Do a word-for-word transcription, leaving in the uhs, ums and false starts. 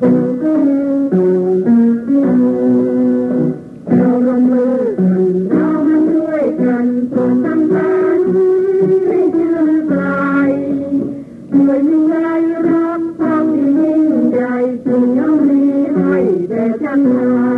เราลงมือเรามาช่วยกันส่งสัญญาณให้ชื่นใจด้วยมีใจรักความที่ยิ่งใหญ่สิ่งนี้ให้แด่ฉัน